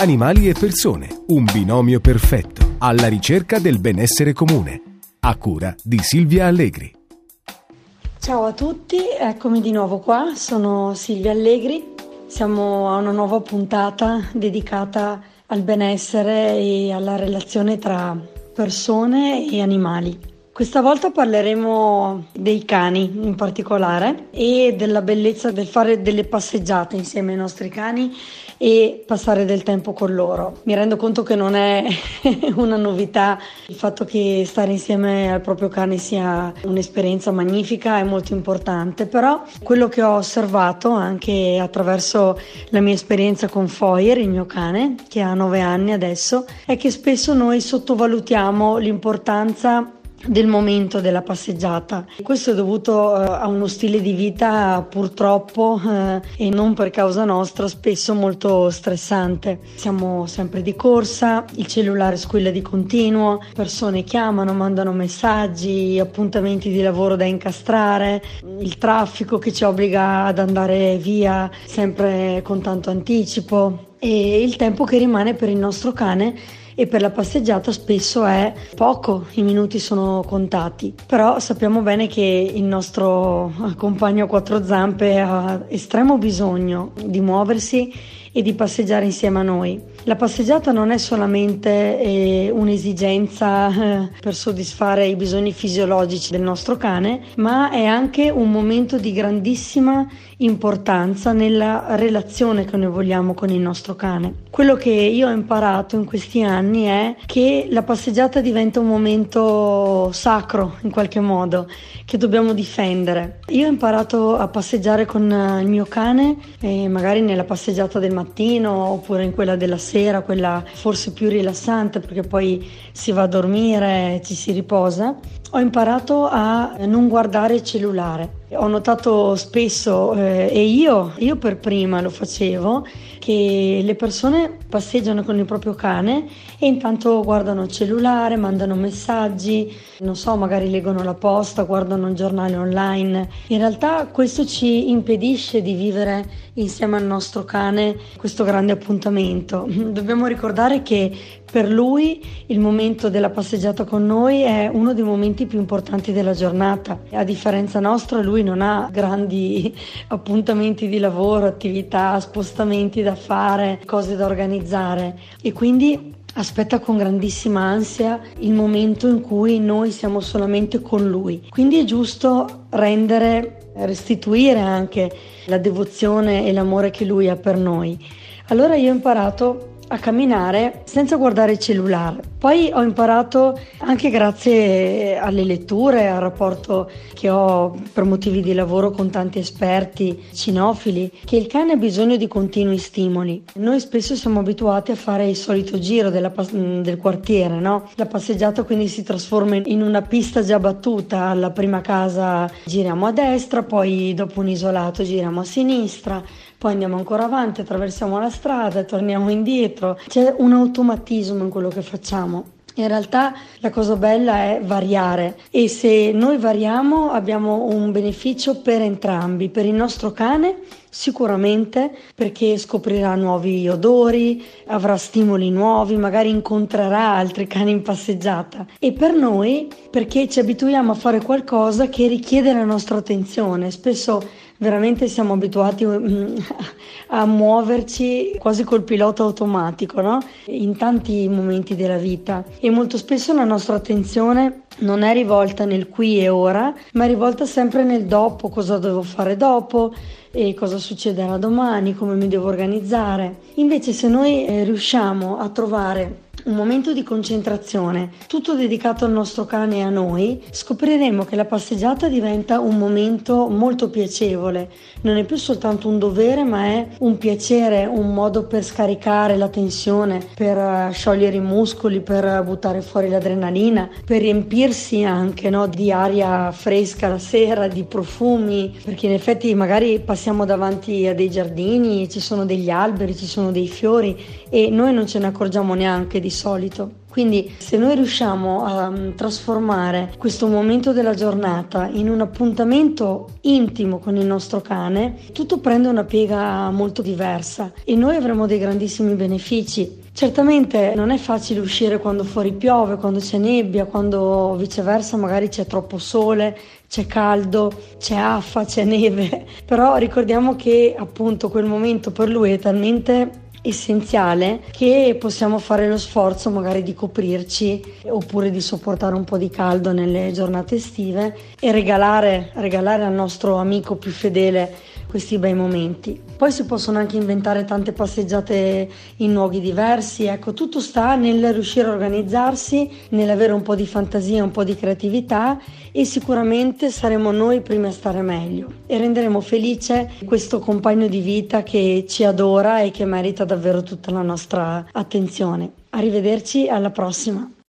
Animali e persone, un binomio perfetto, alla ricerca del benessere comune. A cura di Silvia Allegri. Ciao a tutti, eccomi di nuovo qua, sono Silvia Allegri. Siamo a una nuova puntata dedicata al benessere e alla relazione tra persone e animali. Questa volta parleremo dei cani in particolare e della bellezza del fare delle passeggiate insieme ai nostri cani e passare del tempo con loro. Mi rendo conto che non è una novità il fatto che stare insieme al proprio cane sia un'esperienza magnifica e molto importante, però quello che ho osservato anche attraverso la mia esperienza con Foyer, il mio cane, che ha 9 anni adesso, è che spesso noi sottovalutiamo l'importanza del momento della passeggiata. Questo è dovuto a uno stile di vita purtroppo e non per causa nostra spesso molto stressante. Siamo sempre di corsa, il cellulare squilla di continuo, persone chiamano, mandano messaggi, appuntamenti di lavoro da incastrare, il traffico che ci obbliga ad andare via sempre con tanto anticipo e il tempo che rimane per il nostro cane e per la passeggiata spesso è poco, i minuti sono contati, però sappiamo bene che il nostro compagno a quattro zampe ha estremo bisogno di muoversi e di passeggiare insieme a noi. La passeggiata non è solamente un'esigenza per soddisfare i bisogni fisiologici del nostro cane, ma è anche un momento di grandissima importanza nella relazione che noi vogliamo con il nostro cane. Quello che io ho imparato in questi anni è che la passeggiata diventa un momento sacro in qualche modo, che dobbiamo difendere. Io ho imparato a passeggiare con il mio cane, magari nella passeggiata del mattino oppure in quella della sera, quella forse più rilassante perché poi si va a dormire, ci si riposa. Ho imparato a non guardare il cellulare. Ho notato spesso, e io per prima lo facevo, che le persone passeggiano con il proprio cane e intanto guardano il cellulare, mandano messaggi, non so, magari leggono la posta, guardano il giornale online. In realtà questo ci impedisce di vivere insieme al nostro cane questo grande appuntamento. Dobbiamo ricordare che per lui il momento della passeggiata con noi è uno dei momenti più importanti della giornata. A differenza nostra, lui non ha grandi appuntamenti di lavoro, attività, spostamenti da fare, cose da organizzare e quindi aspetta con grandissima ansia il momento in cui noi siamo solamente con lui. Quindi è giusto restituire anche la devozione e l'amore che lui ha per noi. Allora io ho imparato a camminare senza guardare il cellulare. Poi ho imparato, anche grazie alle letture, al rapporto che ho per motivi di lavoro con tanti esperti cinofili, che il cane ha bisogno di continui stimoli. Noi spesso siamo abituati a fare il solito giro del quartiere, no? La passeggiata quindi si trasforma in una pista già battuta. Alla prima casa giriamo a destra, poi dopo un isolato giriamo a sinistra, poi andiamo ancora avanti, attraversiamo la strada e torniamo indietro. C'è un automatismo in quello che facciamo. In realtà la cosa bella è variare e se noi variamo abbiamo un beneficio per entrambi, per il nostro cane sicuramente perché scoprirà nuovi odori, avrà stimoli nuovi, magari incontrerà altri cani in passeggiata e per noi perché ci abituiamo a fare qualcosa che richiede la nostra attenzione. Spesso veramente siamo abituati a muoverci quasi col pilota automatico, no? In tanti momenti della vita e molto spesso la nostra attenzione non è rivolta nel qui e ora, ma è rivolta sempre nel dopo, cosa devo fare dopo e cosa succederà domani, come mi devo organizzare. Invece se noi riusciamo a trovare un momento di concentrazione tutto dedicato al nostro cane e a noi, scopriremo che la passeggiata diventa un momento molto piacevole. Non è più soltanto un dovere, ma è un piacere, un modo per scaricare la tensione, per sciogliere i muscoli, per buttare fuori l'adrenalina, per riempirsi anche, no, di aria fresca la sera, di profumi, perché in effetti magari passiamo passiamo davanti a dei giardini, ci sono degli alberi, ci sono dei fiori e noi non ce ne accorgiamo neanche di solito. Quindi se noi riusciamo a trasformare questo momento della giornata in un appuntamento intimo con il nostro cane, tutto prende una piega molto diversa e noi avremo dei grandissimi benefici. Certamente non è facile uscire quando fuori piove, quando c'è nebbia, quando viceversa magari c'è troppo sole, c'è caldo, c'è affa, c'è neve, però ricordiamo che appunto quel momento per lui è talmente essenziale che possiamo fare lo sforzo magari di coprirci oppure di sopportare un po' di caldo nelle giornate estive e regalare al nostro amico più fedele questi bei momenti. Poi si possono anche inventare tante passeggiate in luoghi diversi, ecco, tutto sta nel riuscire a organizzarsi, nell'avere un po' di fantasia, un po' di creatività e sicuramente saremo noi i primi a stare meglio e renderemo felice questo compagno di vita che ci adora e che merita davvero tutta la nostra attenzione. Arrivederci, alla prossima!